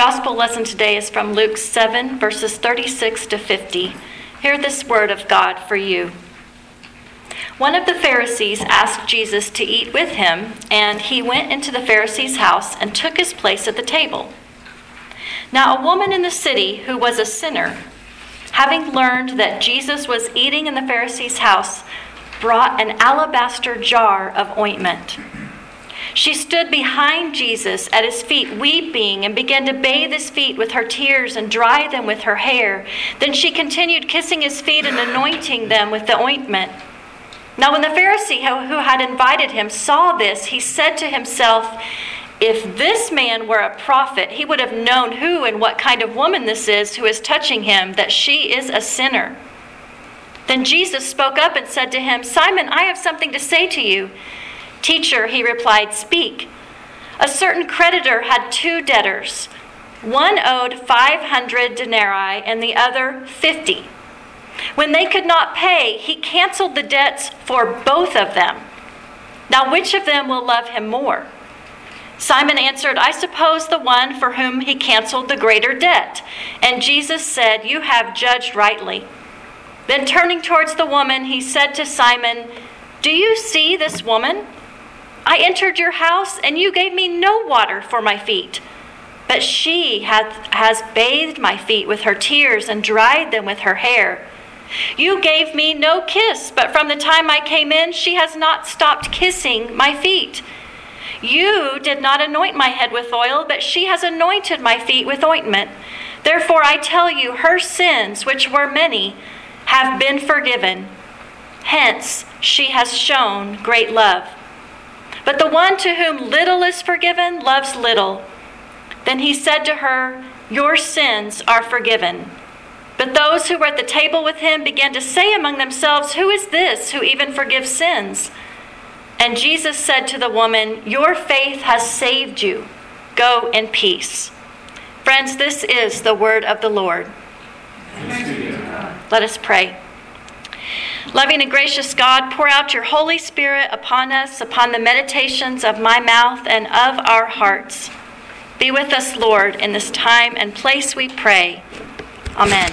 gospel lesson today is from Luke 7, verses 36 to 50. Hear this word of God for you. One of the Pharisees asked Jesus to eat with him, and he went into the Pharisee's house and took his place at the table. Now a woman in the city who was a sinner, having learned that Jesus was eating in the Pharisee's house, brought an alabaster jar of ointment. She stood behind Jesus at his feet, weeping, and began to bathe his feet with her tears and dry them with her hair. Then she continued kissing his feet and anointing them with the ointment. Now when the Pharisee who had invited him saw this, he said to himself, "If this man were a prophet, he would have known who and what kind of woman this is who is touching him, that she is a sinner." Then Jesus spoke up and said to him, "Simon, I have something to say to you." "Teacher," he replied, "speak." A certain creditor had 2 debtors. One owed 500 denarii and the other 50. When they could not pay, he canceled the debts for both of them. Now which of them will love him more? Simon answered, "I suppose the one for whom he canceled the greater debt." And Jesus said, "You have judged rightly." Then turning towards the woman, he said to Simon, "Do you see this woman? I entered your house, and you gave me no water for my feet. But she has bathed my feet with her tears and dried them with her hair. You gave me no kiss, but from the time I came in, she has not stopped kissing my feet. You did not anoint my head with oil, but she has anointed my feet with ointment. Therefore I tell you, her sins, which were many, have been forgiven. Hence she has shown great love. But the one to whom little is forgiven loves little." Then he said to her, "Your sins are forgiven." But those who were at the table with him began to say among themselves, "Who is this who even forgives sins?" And Jesus said to the woman, "Your faith has saved you. Go in peace." Friends, this is the word of the Lord. Let us pray. Loving and gracious God, pour out your Holy Spirit upon us, upon the meditations of my mouth and of our hearts. Be with us, Lord, in this time and place, we pray. Amen.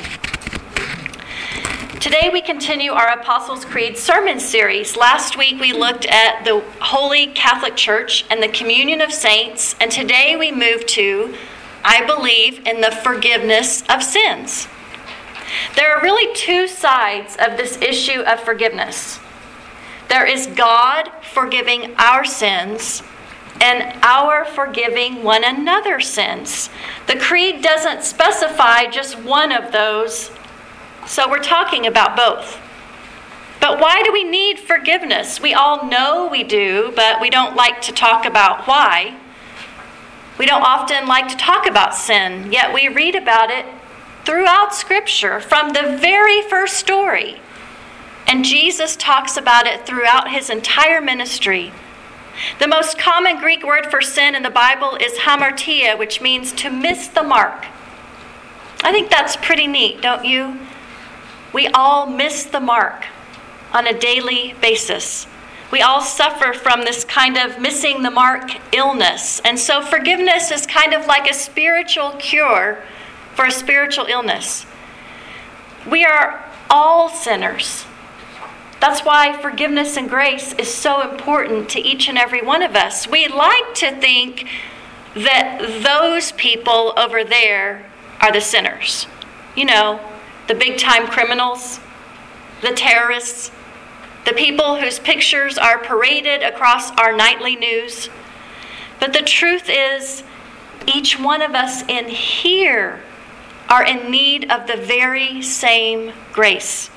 Today we continue our Apostles' Creed sermon series. Last week we looked at the Holy Catholic Church and the communion of saints, and today we move to, I believe, in the forgiveness of sins. There are really 2 sides of this issue of forgiveness. There is God forgiving our sins and our forgiving one another's sins. The Creed doesn't specify just one of those, so we're talking about both. But why do we need forgiveness? We all know we do, but we don't like to talk about why. We don't often like to talk about sin, yet we read about it throughout Scripture, from the very first story. And Jesus talks about it throughout his entire ministry. The most common Greek word for sin in the Bible is hamartia, which means to miss the mark. I think that's pretty neat, don't you? We all miss the mark on a daily basis. We all suffer from this kind of missing the mark illness. And so forgiveness is kind of like a spiritual cure for a spiritual illness. We are all sinners. That's why forgiveness and grace is so important to each and every one of us. We like to think that those people over there are the sinners. You know, the big-time criminals, the terrorists, the people whose pictures are paraded across our nightly news. But the truth is, each one of us in here are in need of the very same grace.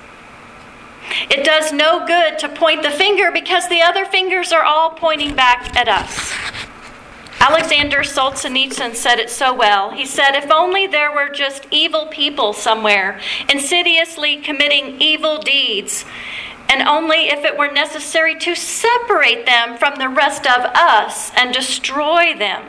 It does no good to point the finger because the other fingers are all pointing back at us. Alexander Solzhenitsyn said it so well. He said, "If only there were just evil people somewhere, insidiously committing evil deeds, and only if it were necessary to separate them from the rest of us and destroy them.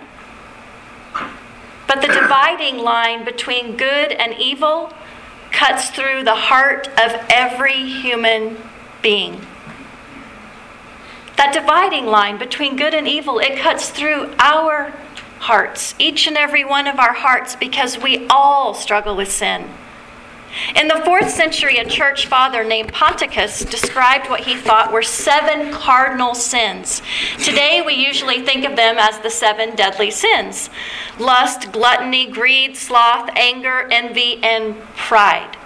But the dividing line between good and evil cuts through the heart of every human being." That dividing line between good and evil, it cuts through our hearts, each and every one of our hearts, because we all struggle with sin. In the 4th century, a church father named Ponticus described what he thought were 7 cardinal sins. Today, we usually think of them as the 7 deadly sins: lust, gluttony, greed, sloth, anger, envy, and pride.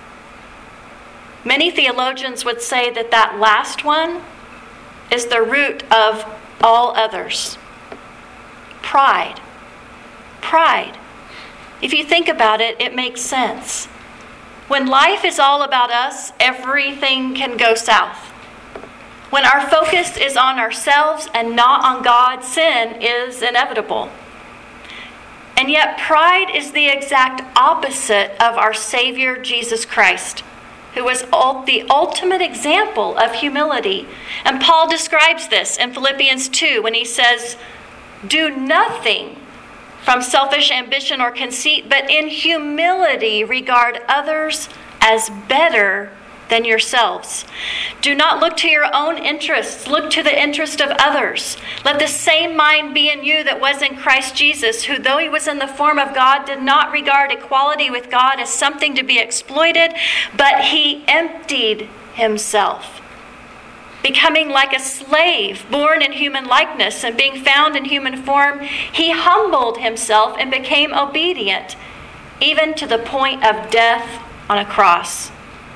Many theologians would say that that last one is the root of all others. Pride. Pride. If you think about it, it makes sense. When life is all about us, everything can go south. When our focus is on ourselves and not on God, sin is inevitable. And yet pride is the exact opposite of our Savior, Jesus Christ, who was the ultimate example of humility. And Paul describes this in Philippians 2 when he says, "Do nothing from selfish ambition or conceit, but in humility regard others as better than yourselves. Do not look to your own interests, look to the interest of others. Let the same mind be in you that was in Christ Jesus, who though he was in the form of God, did not regard equality with God as something to be exploited, but he emptied himself, becoming like a slave, born in human likeness, and being found in human form, he humbled himself and became obedient, even to the point of death on a cross."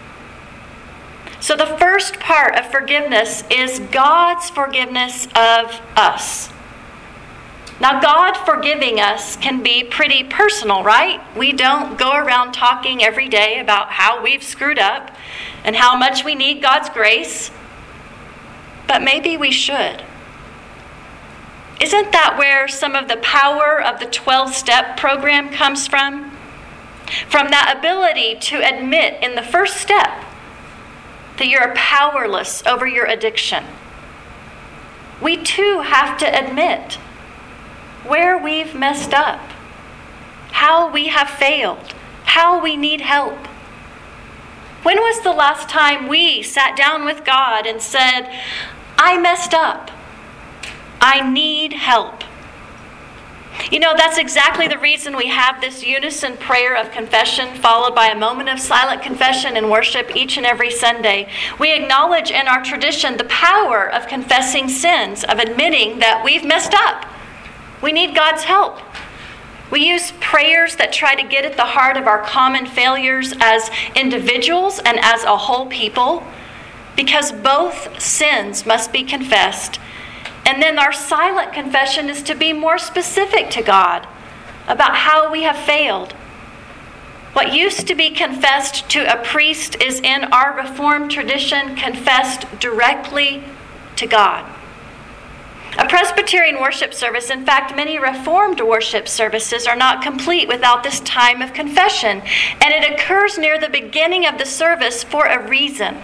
So the first part of forgiveness is God's forgiveness of us. Now, God forgiving us can be pretty personal, right? We don't go around talking every day about how we've screwed up and how much we need God's grace. But maybe we should. Isn't that where some of the power of the 12-step program comes from? From that ability to admit in the first step that you're powerless over your addiction. We too have to admit where we've messed up, how we have failed, how we need help. When was the last time we sat down with God and said, "I messed up. I need help"? You know, that's exactly the reason we have this unison prayer of confession followed by a moment of silent confession and worship each and every Sunday. We acknowledge in our tradition the power of confessing sins, of admitting that we've messed up. We need God's help. We use prayers that try to get at the heart of our common failures as individuals and as a whole people, because both sins must be confessed. And then our silent confession is to be more specific to God about how we have failed. What used to be confessed to a priest is in our Reformed tradition confessed directly to God. A Presbyterian worship service, in fact, many Reformed worship services are not complete without this time of confession, and it occurs near the beginning of the service for a reason.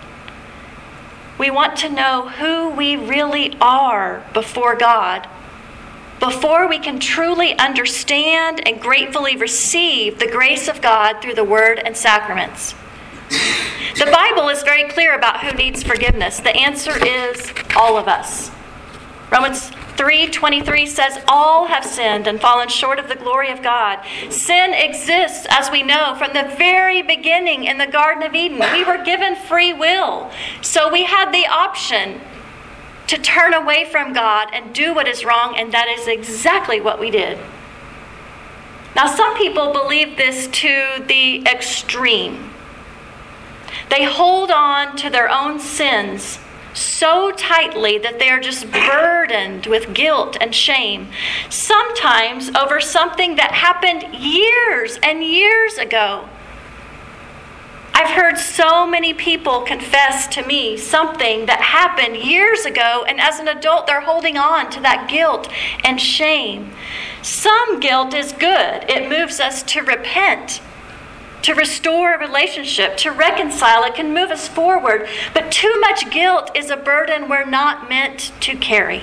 We want to know who we really are before God, before we can truly understand and gratefully receive the grace of God through the Word and sacraments. The Bible is very clear about who needs forgiveness. The answer is all of us. Romans 3:23 says, "All have sinned and fallen short of the glory of God." Sin exists, as we know, from the very beginning in the Garden of Eden. We were given free will, so we had the option to turn away from God and do what is wrong, and that is exactly what we did. Now, some people believe this to the extreme. They hold on to their own sins so tightly that they are just burdened with guilt and shame, sometimes over something that happened years and years ago. I've heard so many people confess to me something that happened years ago, and as an adult, they're holding on to that guilt and shame. Some guilt is good. It moves us to repent, to restore a relationship, to reconcile. It can move us forward. But too much guilt is a burden we're not meant to carry.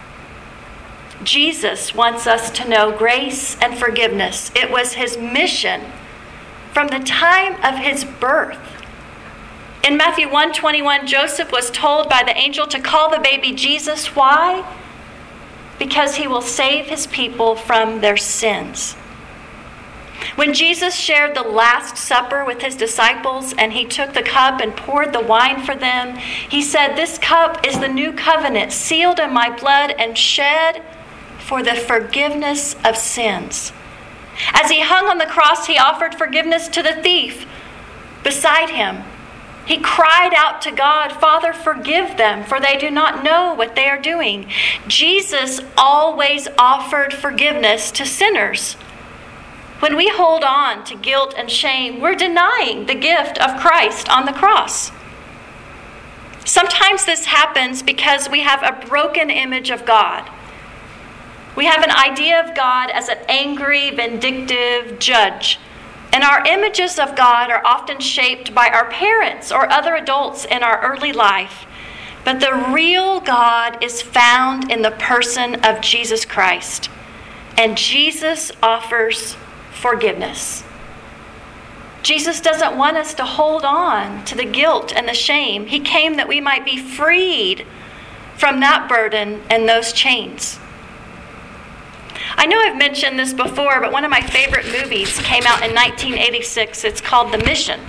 Jesus wants us to know grace and forgiveness. It was his mission from the time of his birth. In Matthew 1:21, Joseph was told by the angel to call the baby Jesus. Why? because he will save his people from their sins. When Jesus shared the Last Supper with his disciples and he took the cup and poured the wine for them, he said, "This cup is the new covenant, sealed in my blood and shed for the forgiveness of sins." As he hung on the cross, he offered forgiveness to the thief beside him. He cried out to God, "Father, forgive them, for they do not know what they are doing." Jesus always offered forgiveness to sinners. When we hold on to guilt and shame, we're denying the gift of Christ on the cross. Sometimes this happens because we have a broken image of God. We have an idea of God as an angry, vindictive judge. And our images of God are often shaped by our parents or other adults in our early life. But the real God is found in the person of Jesus Christ. And Jesus offers forgiveness. Jesus doesn't want us to hold on to the guilt and the shame. He came that we might be freed from that burden and those chains. I know I've mentioned this before, but one of my favorite movies came out in 1986. It's called The Mission.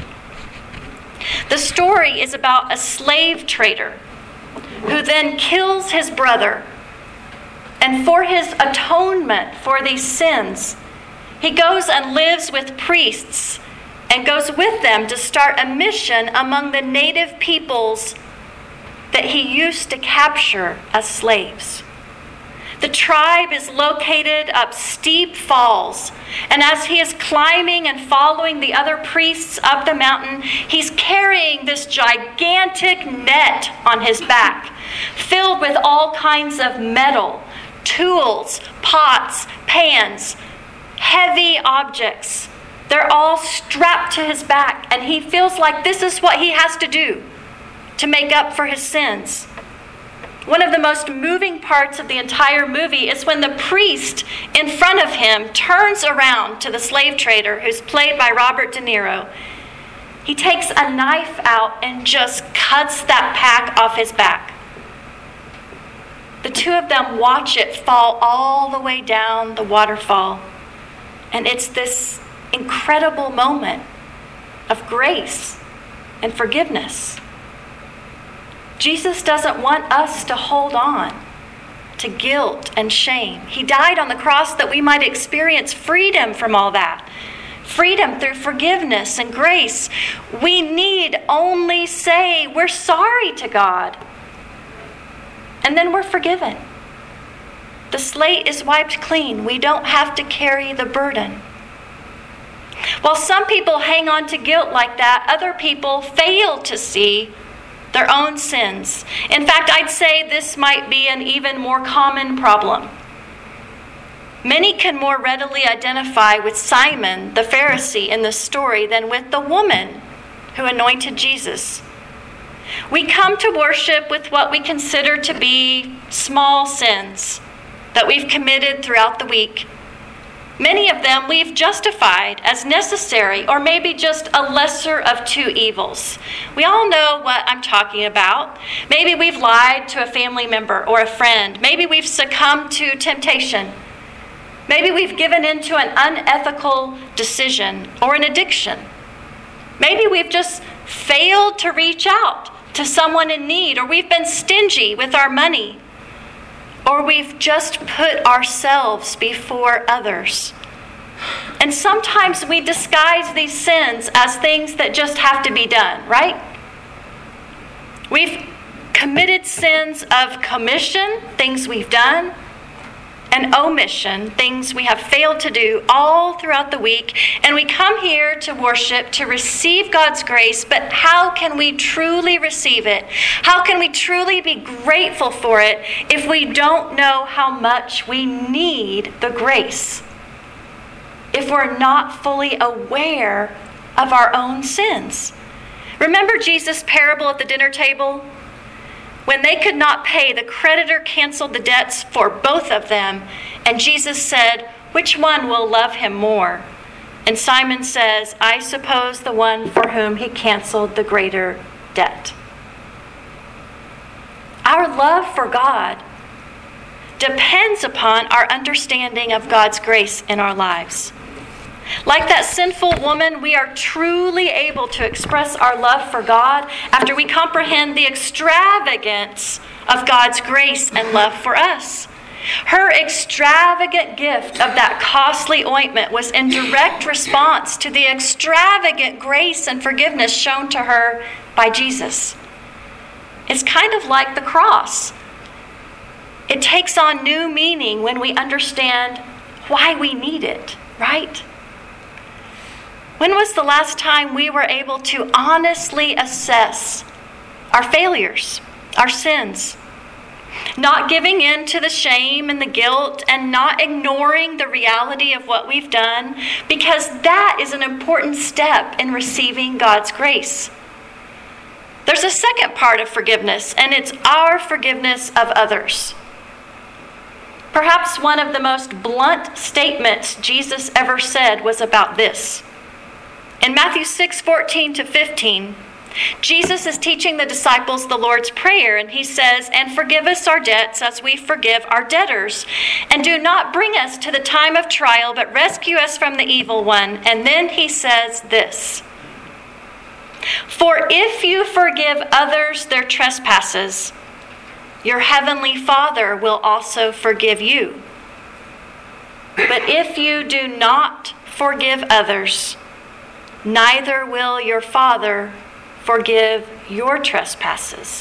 The story is about a slave trader who then kills his brother. And for his atonement for these sins, he goes and lives with priests and goes with them to start a mission among the native peoples that he used to capture as slaves. The tribe is located up steep falls, and as he is climbing and following the other priests up the mountain, he's carrying this gigantic net on his back, filled with all kinds of metal, tools, pots, pans, heavy objects. They're all strapped to his back, and he feels like this is what he has to do to make up for his sins. One of the most moving parts of the entire movie is when the priest in front of him turns around to the slave trader, who's played by Robert De Niro. He takes a knife out and just cuts that pack off his back. The two of them watch it fall all the way down the waterfall. And it's this incredible moment of grace and forgiveness. Jesus doesn't want us to hold on to guilt and shame. He died on the cross that we might experience freedom from all that. Freedom through forgiveness and grace. We need only say we're sorry to God, and then we're forgiven. The slate is wiped clean. We don't have to carry the burden. While some people hang on to guilt like that, other people fail to see their own sins. In fact, I'd say this might be an even more common problem. Many can more readily identify with Simon, the Pharisee, in the story than with the woman who anointed Jesus. We come to worship with what we consider to be small sins that we've committed throughout the week. Many of them we've justified as necessary, or maybe just a lesser of two evils. We all know what I'm talking about. Maybe we've lied to a family member or a friend. Maybe we've succumbed to temptation. Maybe we've given into an unethical decision or an addiction. Maybe we've just failed to reach out to someone in need, or we've been stingy with our money, or we've just put ourselves before others. And sometimes we disguise these sins as things that just have to be done, right? We've committed sins of commission, things we've done, and omission, things we have failed to do all throughout the week. And we come here to worship, to receive God's grace, but how can we truly receive it? How can we truly be grateful for it if we don't know how much we need the grace? If we're not fully aware of our own sins? Remember Jesus' parable at the dinner table? When they could not pay, the creditor canceled the debts for both of them. And Jesus said, "Which one will love him more?" And Simon says, "I suppose the one for whom he canceled the greater debt." Our love for God depends upon our understanding of God's grace in our lives. Like that sinful woman, we are truly able to express our love for God after we comprehend the extravagance of God's grace and love for us. Her extravagant gift of that costly ointment was in direct response to the extravagant grace and forgiveness shown to her by Jesus. It's kind of like the cross. It takes on new meaning when we understand why we need it, right? When was the last time we were able to honestly assess our failures, our sins? Not giving in to the shame and the guilt and not ignoring the reality of what we've done, because that is an important step in receiving God's grace. There's a second part of forgiveness, and it's our forgiveness of others. Perhaps one of the most blunt statements Jesus ever said was about this. In Matthew 6:14-15, Jesus is teaching the disciples the Lord's Prayer, and he says, "And forgive us our debts as we forgive our debtors. And do not bring us to the time of trial, but rescue us from the evil one." And then he says this, "For if you forgive others their trespasses, your heavenly Father will also forgive you. But if you do not forgive others, neither will your Father forgive your trespasses."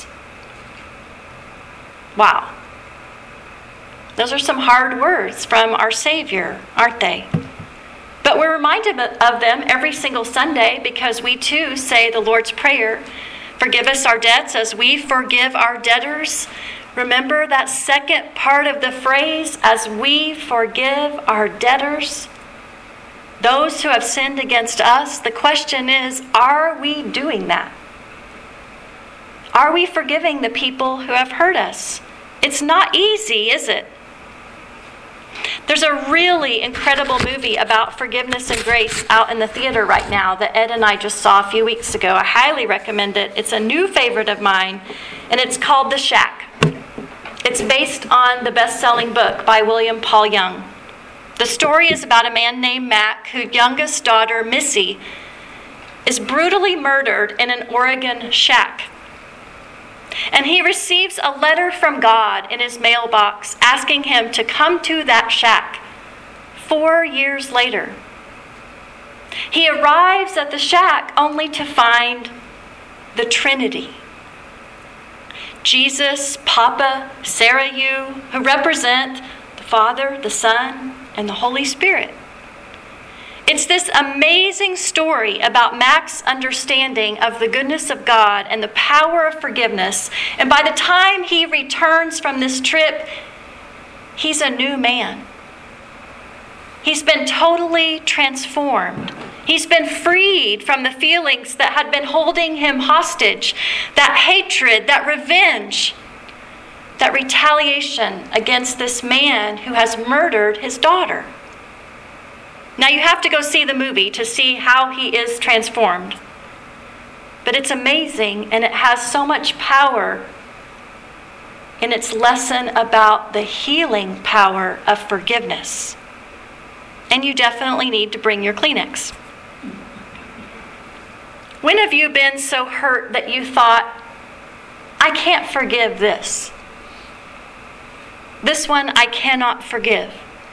Wow. Those are some hard words from our Savior, aren't they? But we're reminded of them every single Sunday because we too say the Lord's Prayer, "Forgive us our debts as we forgive our debtors." Remember that second part of the phrase, "as we forgive our debtors." Those who have sinned against us, the question is, are we doing that? Are we forgiving the people who have hurt us? It's not easy, is it? There's a really incredible movie about forgiveness and grace out in the theater right now that Ed and I just saw a few weeks ago. I highly recommend it. It's a new favorite of mine, and it's called The Shack. It's based on the best-selling book by William Paul Young. The story is about a man named Mac, whose youngest daughter, Missy, is brutally murdered in an Oregon shack. And he receives a letter from God in his mailbox asking him to come to that shack 4 years later. He arrives at the shack only to find the Trinity. Jesus, Papa, Sarah, you, who represent the Father, the Son, and the Holy Spirit. It's this amazing story about Mac's understanding of the goodness of God and the power of forgiveness. And by the time he returns from this trip, he's a new man. He's been totally transformed. He's been freed from the feelings that had been holding him hostage, that hatred, that revenge, that retaliation against this man who has murdered his daughter. Now you have to go see the movie to see how he is transformed. But it's amazing, and it has so much power in its lesson about the healing power of forgiveness. And you definitely need to bring your Kleenex. When have you been so hurt that you thought, I can't forgive this? This one I cannot forgive.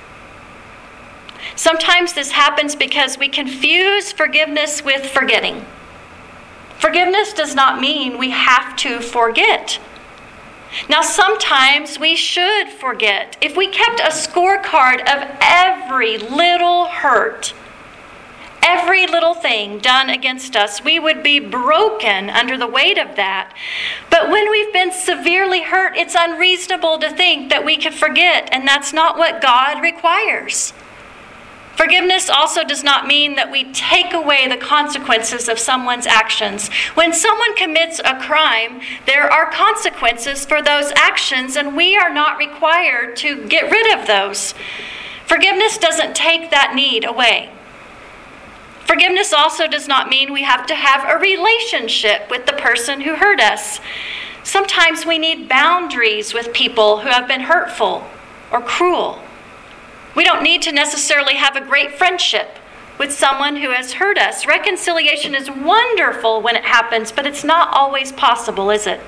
Sometimes this happens because we confuse forgiveness with forgetting. Forgiveness does not mean we have to forget. Now, sometimes we should forget. If we kept a scorecard of every little hurt, every little thing done against us, we would be broken under the weight of that. But when we've been severely hurt, it's unreasonable to think that we could forget, and that's not what God requires. Forgiveness also does not mean that we take away the consequences of someone's actions. When someone commits a crime, there are consequences for those actions, and we are not required to get rid of those. Forgiveness doesn't take that need away. Forgiveness also does not mean we have to have a relationship with the person who hurt us. Sometimes we need boundaries with people who have been hurtful. or cruel. We don't need to necessarily have a great friendship with someone who has hurt us. Reconciliation is wonderful when it happens, but it's not always possible, is it?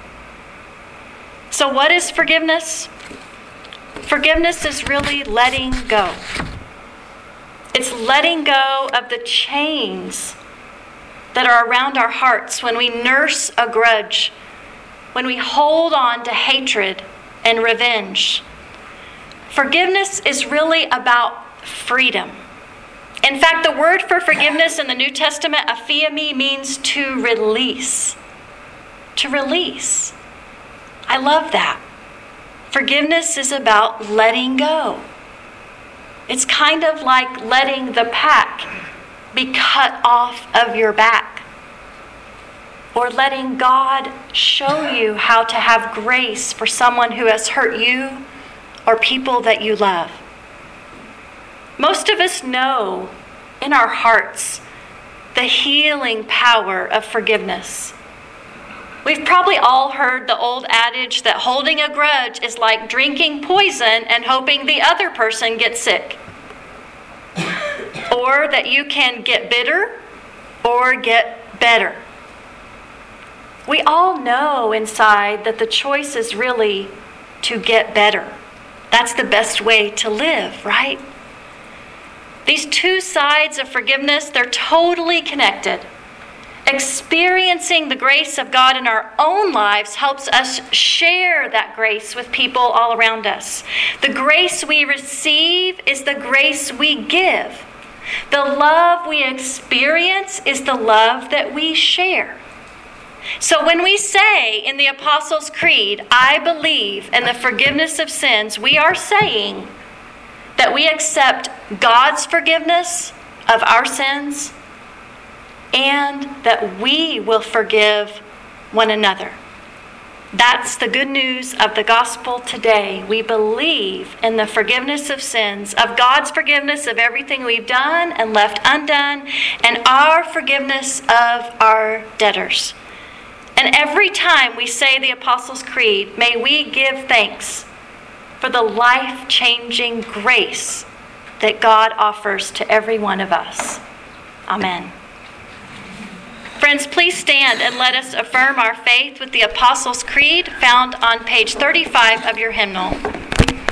So what is forgiveness? Forgiveness is really letting go. It's letting go of the chains that are around our hearts when we nurse a grudge, when we hold on to hatred and revenge. Forgiveness is really about freedom. In fact, the word for forgiveness in the New Testament, aphiemi, means to release. To release. I love that. Forgiveness is about letting go. It's kind of like letting the pack be cut off of your back. Or letting God show you how to have grace for someone who has hurt you or people that you love. Most of us know in our hearts the healing power of forgiveness. We've probably all heard the old adage that holding a grudge is like drinking poison and hoping the other person gets sick. Or that you can get bitter or get better. We all know inside that the choice is really to get better. That's the best way to live, right? These two sides of forgiveness, they're totally connected. Experiencing the grace of God in our own lives helps us share that grace with people all around us. The grace we receive is the grace we give. The love we experience is the love that we share. So when we say in the Apostles' Creed, I believe in the forgiveness of sins, we are saying that we accept God's forgiveness of our sins and that we will forgive one another. That's the good news of the gospel today. We believe in the forgiveness of sins, of God's forgiveness of everything we've done and left undone, and our forgiveness of our debtors. And every time we say the Apostles' Creed, may we give thanks for the life-changing grace that God offers to every one of us. Amen. Friends, please stand and let us affirm our faith with the Apostles' Creed found on page 35 of your hymnal.